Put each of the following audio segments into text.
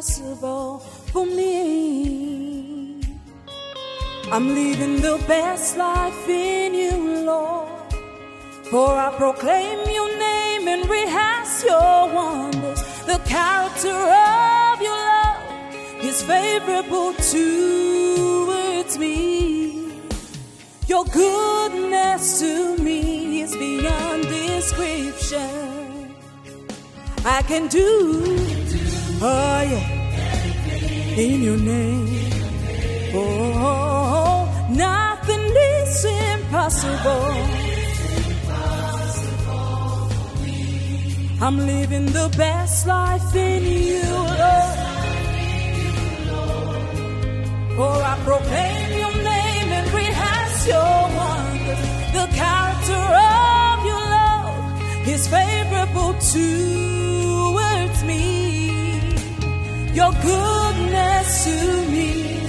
impossible for me. I'm living the best life in you, Lord. For I proclaim your name and rehearse your wonders. The character of your love is favorable towards me. Your goodness to me is beyond description. I can do, oh yeah, in your name. Oh, nothing is impossible. I'm living the best life in you, Lord. For I proclaim your name and rehearse your wonders. The character of your love is favorable towards me. Your goodness to me,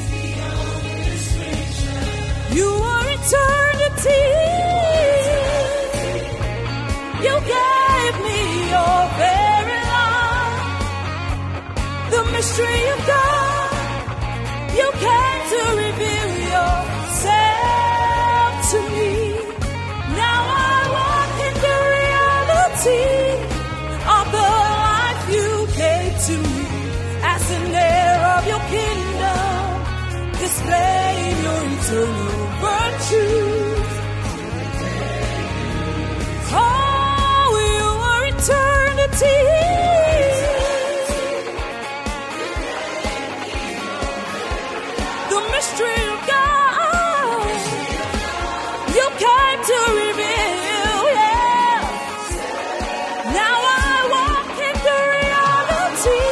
you are eternity. You gave me your very life. The mystery of God, you came to reveal yourself to me. Now I walk in the reality of the life you gave to me. As an heir of your kingdom, displaying your eternal virtues. Oh, you are eternity. The mystery of God, you came to reveal, yeah. Now I walk in the reality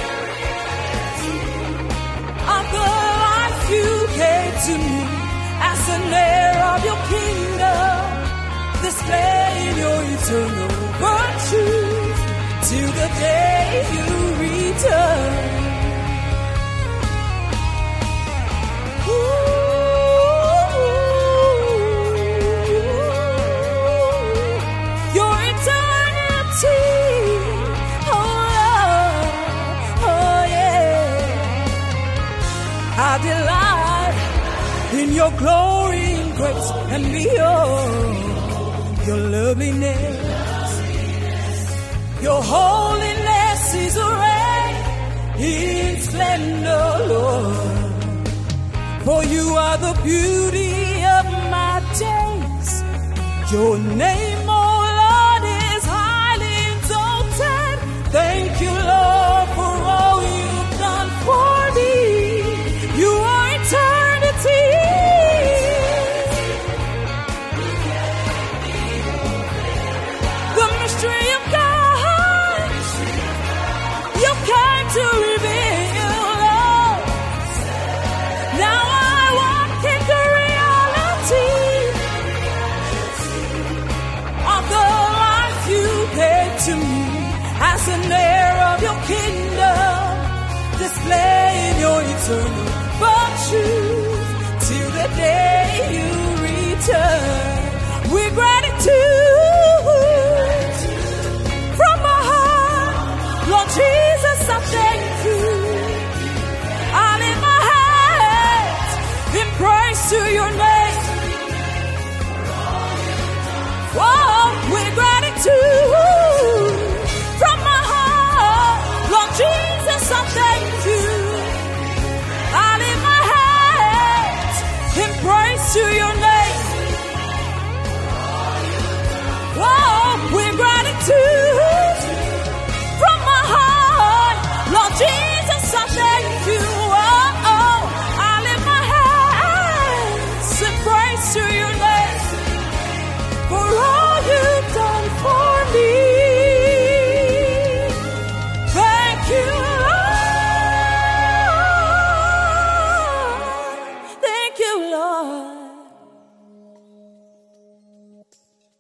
of the life you gave to me. As an heir of your kingdom, displaying your eternal virtues till the day you return. Your eternity, oh Lord, oh yeah. I delight in your glory and grace and beyond. Your loveliness, your holiness is arrayed in splendor, Lord. For you are the beauty of my days. Your name